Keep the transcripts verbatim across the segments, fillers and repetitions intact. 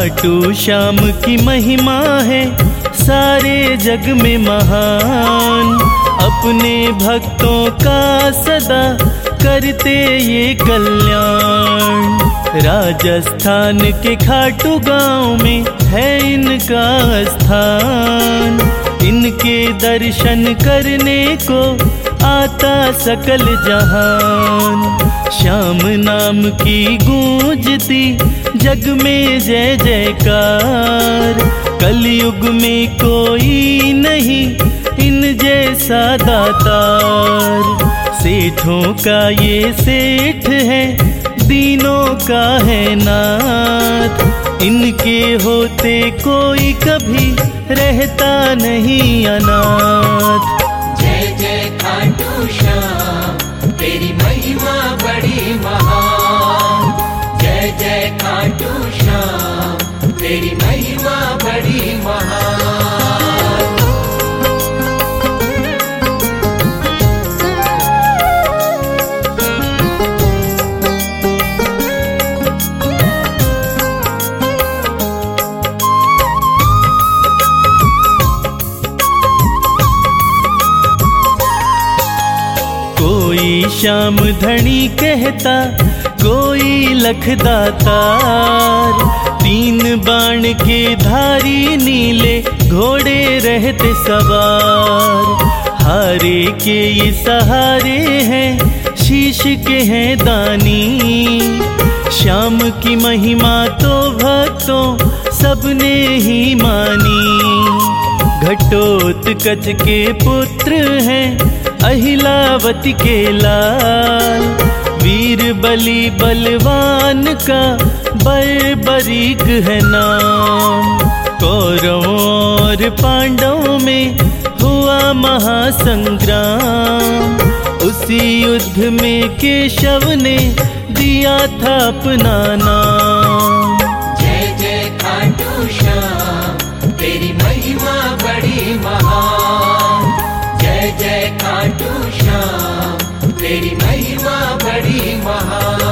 खाटू श्याम की महिमा है सारे जग में महान। अपने भक्तों का सदा करते ये कल्याण। राजस्थान के खाटू गांव में है इनका स्थान। इनके दर्शन करने को आता सकल जहान। श्याम नाम की गूंजती जग में जय जयकार। कलयुग में कोई नहीं इन जैसा दातार। सेठों का ये सेठ है, दीनों का है नाथ। इनके होते कोई कभी रहता नहीं अनाथ। जय जय खाटू श्याम तेरी महिमा बड़ी महान। जय जय खाटू श्याम तेरी महिमा बड़ी महान। कोई श्याम धनी कहता, कोई लखदातार। तीन बाण के धारी नीले घोड़े रहते सवार। हारे के ये सहारे हैं, शीश के हैं दानी। श्याम की महिमा तो भक्तों सबने ही मानी। घटोत्कच के पुत्र हैं अहिलावती के लाल। वीर बलि बलवान का बर्बरीक है नाम। कौरवों और पांडवों में हुआ महासंग्राम। उसी युद्ध में केशव ने दिया था अपना नाम। जय जय खाटू श्याम तेरी महिमा बड़ी महान। जय जय खाटू श्याम तेरी महिमा बड़ी महान।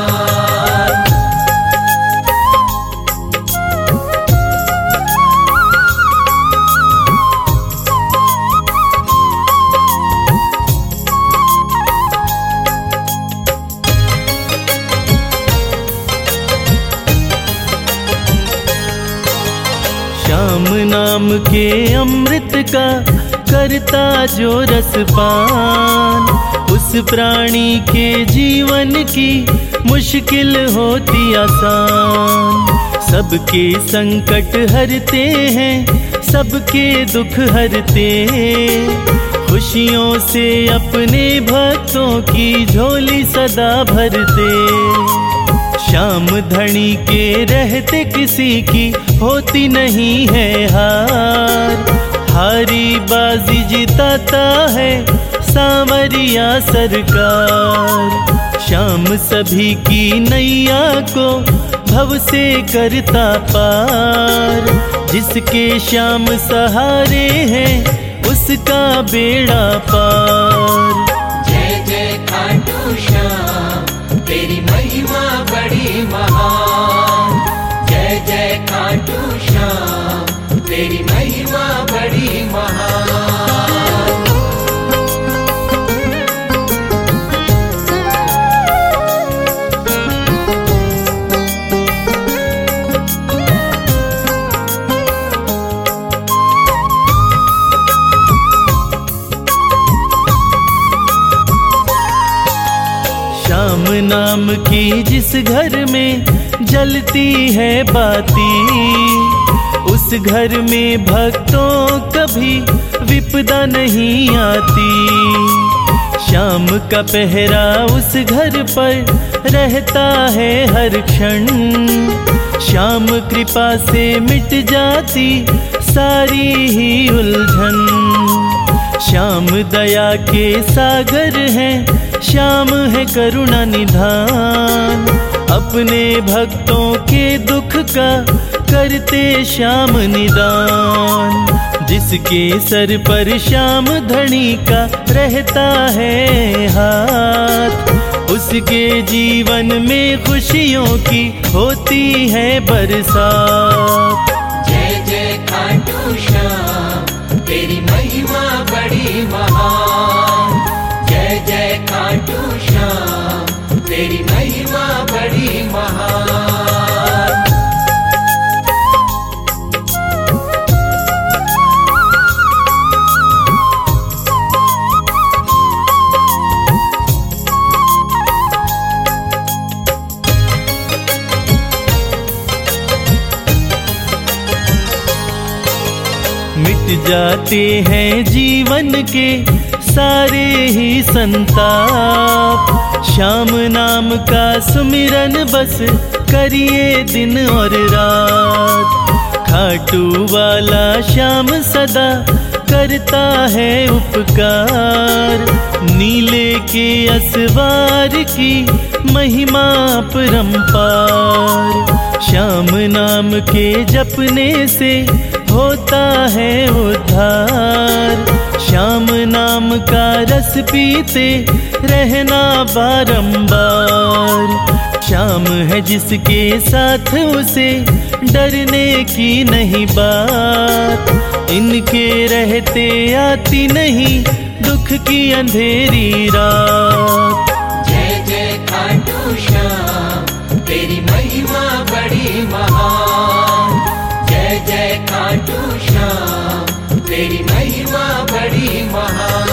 श्याम नाम के अमृत का करता जो रसपान। उस प्राणी के जीवन की मुश्किल होती आसान। सबके संकट हरते हैं, सबके दुख हरते। खुशियों से अपने भक्तों की झोली सदा भरते। श्याम धनी के रहते किसी की होती नहीं है हार। हारी बाजी जिताता है सांवरिया सरकार। श्याम सभी की नैया को भव से करता पार। जिसके श्याम सहारे हैं उसका बेड़ा पार। जय जय खाटू श्याम तेरी महिमा बड़ी महान। जय जय खाटू श्याम तेरी महिमा बड़ी महान। श्याम नाम की जिस घर में जलती है बाती, उस घर में भक्तों कभी विपदा नहीं आती। श्याम का पहरा उस घर पर रहता है हर क्षण। श्याम कृपा से मिट जाती सारी ही उलझन। श्याम दया के सागर हैं, श्याम है करुणा निधान। अपने भक्तों के दुख का करते श्याम निदान। जिसके सर पर श्याम धनी का रहता है हाथ, उसके जीवन में खुशियों की होती है बरसात। जय जय खाटू श्याम तेरी महिमा बड़ी महान। जय जय खाटू श्याम तेरी महिमा बड़ी महान। मिट जाते हैं जीवन के सारे ही संताप। श्याम नाम का सुमिरन बस करिए दिन और रात। खाटू वाला श्याम सदा करता है उपकार। नीले के असवार की महिमा परंपार। श्याम नाम के जपने से होता है उद्धार। श्याम नाम का रस पीते रहना बारंबार। श्याम है जिसके साथ उसे डरने की नहीं बात। इनके रहते आती नहीं दुख की अंधेरी रात। जय जय खाटू श्याम तेरी महिमा बड़ी महान। जय जय खाटू श्याम तेरी महिमा बड़ी महान।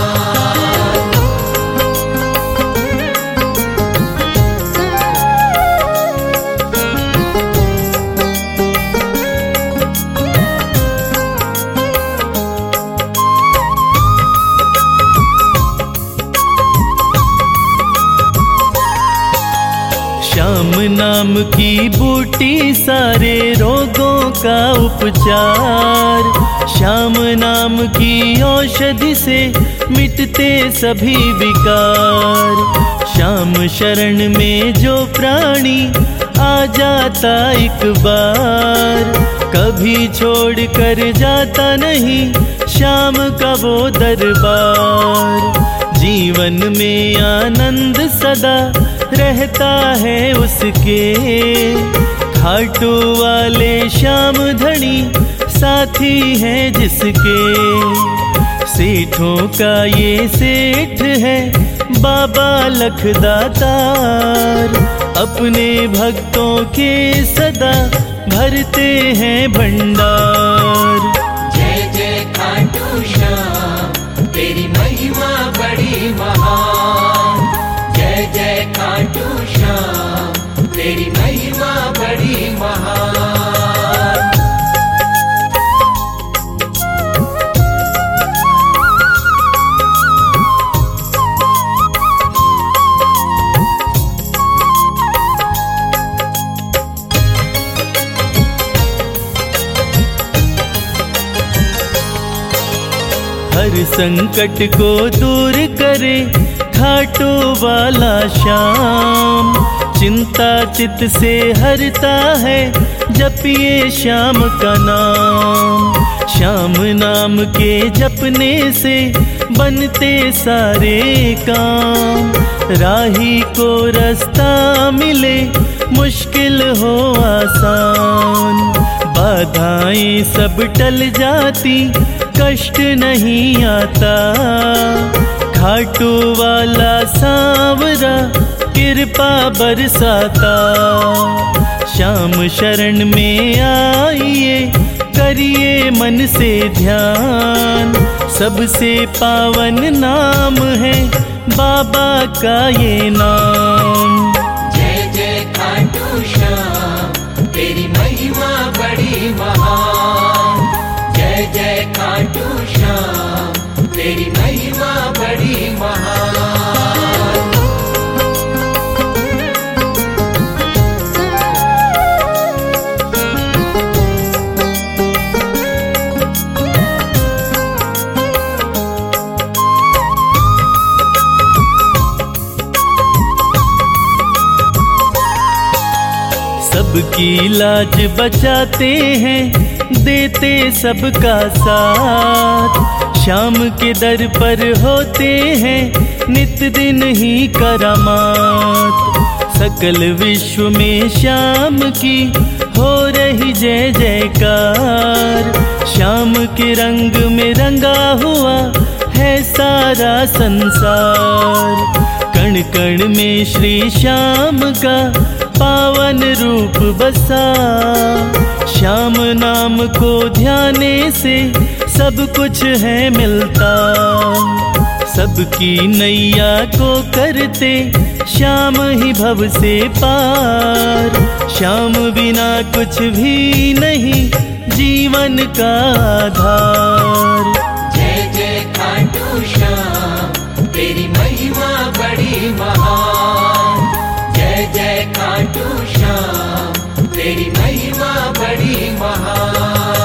श्याम नाम की बूटी सारे रोगों का उपचार। श्याम नाम की औषधि से मिटते सभी विकार। श्याम शरण में जो प्राणी आ जाता एक बार, कभी छोड़ कर जाता नहीं श्याम का वो दरबार। जीवन में आनंद सदा रहता है उसके। खाटू वाले श्याम धनी साथी हैं जिसके। सेठों का ये सेठ है बाबा लखदातार। अपने भक्तों के सदा भरते हैं भंडार। जय जय खाटू श्याम तेरी महिमा बड़ी महान। जय जय खाटू श्याम तेरी महिमा बड़ी महान। हर संकट को दूर करे खाटू वाला श्याम। चिंता चित से हरता है जपिए श्याम का नाम। श्याम नाम के जपने से बनते सारे काम। राही को रास्ता मिले मुश्किल हो आसान। बाधाएं सब टल जाती कष्ट नहीं आता। खाटू वाला सांवरा कृपा बरसाता। श्याम शरण में आइए करिए मन से ध्यान। सबसे पावन नाम है बाबा का ये नाम। जय जय खाटू श्याम तेरी महिमा बड़ी महान। जय जय खाटू श्याम तेरी महिमा बड़ी महान। सबकी लाज बचाते हैं देते सबका साथ। श्याम के दर पर होते हैं नित दिन ही करामात। सकल विश्व में श्याम की हो रही जय जयकार। श्याम के रंग में रंगा हुआ है सारा संसार। कण कण में श्री श्याम का पावन रूप बसा। श्याम नाम को ध्याने से सब कुछ है मिलता। सबकी नैया को करते श्याम ही भव से पार। श्याम बिना कुछ भी नहीं जीवन का आधार। जय जय खाटू श्याम तेरी महिमा बड़ी महान। जय जय खाटू श्याम तेरी महिमा बड़ी महान।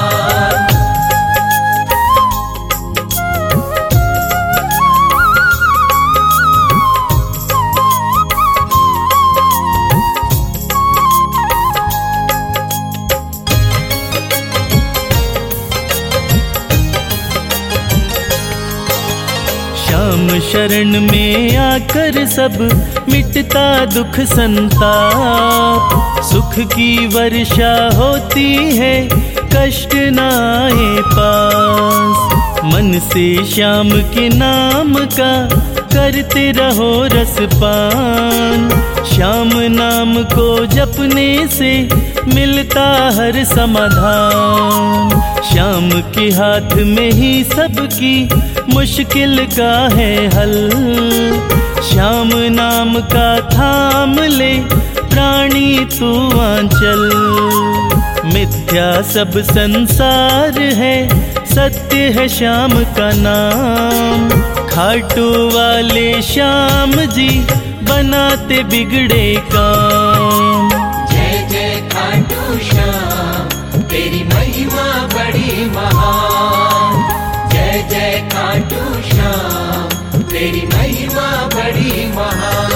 श्याम शरण में आकर सब मिटता दुख संताप। सुख की वर्षा होती है कष्ट न आए पास। मन से श्याम के नाम का करते रहो रसपान। श्याम नाम को जपने से मिलता हर समाधान। श्याम के हाथ में ही सबकी मुश्किल का है हल। श्याम नाम का थाम ले प्राणी तू आंचल। मिथ्या सब संसार है सत्य है श्याम का नाम। खाटू वाले श्याम जी बनाते बिगड़े काम। जय जय खाटू श्याम तेरी महिमा बड़ी महान। जय जय खाटू श्याम तेरी महिमा बड़ी महान।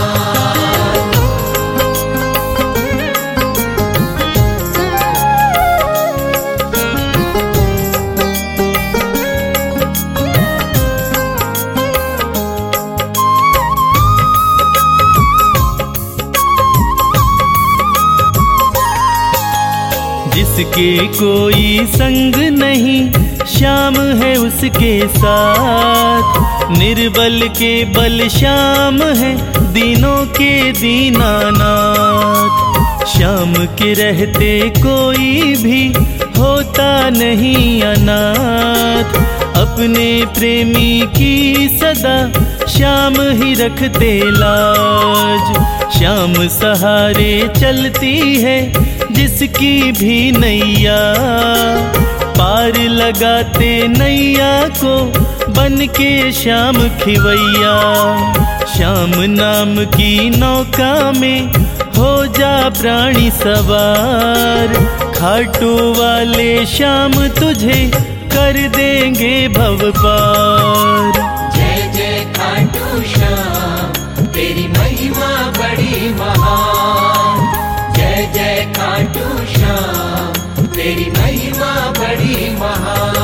जिसके कोई संग नहीं श्याम है उसके साथ। निर्बल के बल श्याम है दीनों के दीनानाथ। श्याम के रहते कोई भी होता नहीं अनाथ। अपने प्रेमी की सदा श्याम ही रखते लाज। श्याम सहारे चलती है जिसकी भी नैया। पार लगाते नैया को बन के श्याम खिवैया। श्याम नाम की नौका में हो जा प्राणी सवार। खाटू वाले श्याम तुझे कर देंगे भव पार। जय जय खाटू श्याम तेरी महिमा बड़ी महान। जय जय खाटू श्याम तेरी महिमा बड़ी महान।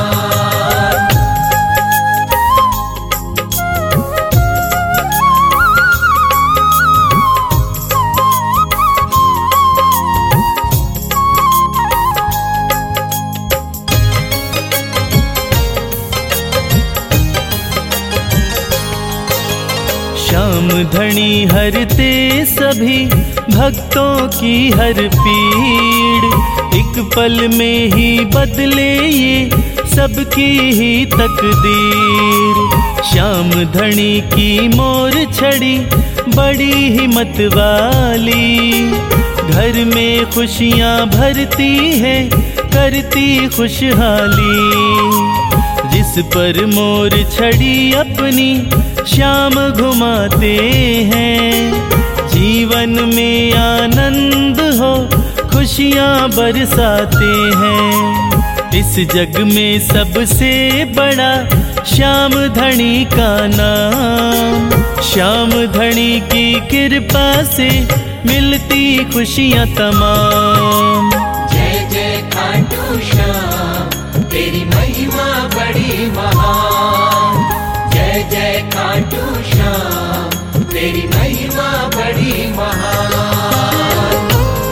श्याम धनी हरते सभी भक्तों की हर पीड़। एक पल में ही बदले ये सबकी ही तकदीर। श्याम धनी की मोर छड़ी बड़ी हिम्मत वाली। घर में खुशियाँ भरती है करती खुशहाली। जिस पर मोर छड़ी अपनी श्याम घुमाते हैं। जीवन में आनंद हो खुशियाँ बरसाते हैं। इस जग में सबसे बड़ा श्याम धनी का नाम। श्याम धनी की कृपा से मिलती खुशियाँ तमाम। जय जय खाटू श्याम तेरी महिमा बड़ी महान। जय जय जय खाटू श्याम तेरी महिमा बड़ी महान।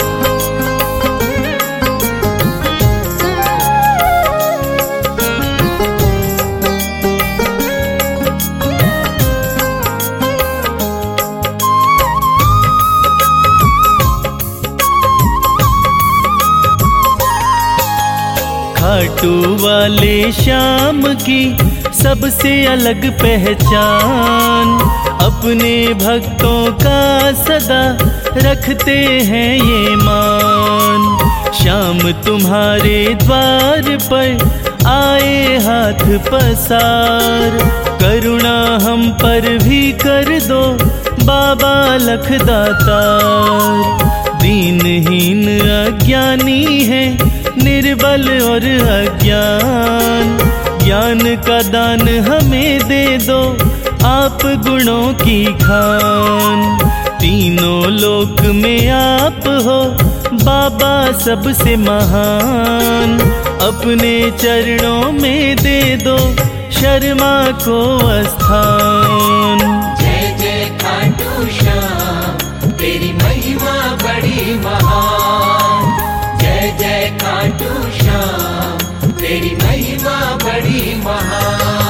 खाटू वाले श्याम की सबसे अलग पहचान, अपने भक्तों का सदा रखते हैं ये मान। श्याम तुम्हारे द्वार पर आए हाथ पसार, करुणा हम पर भी कर दो बाबा लख दातार। दीनहीन अज्ञानी है निर्बल और अज्ञान, ज्ञान का दान हमें दे दो आप गुणों की खान। तीनों लोक में आप हो बाबा सबसे महान, अपने चरणों में दे दो शर्मा को स्थान। जय जय खाटू श्याम तेरी महिमा बड़ी महान। जय जय खाटू श्याम तेरी महिमा बड़ी महान।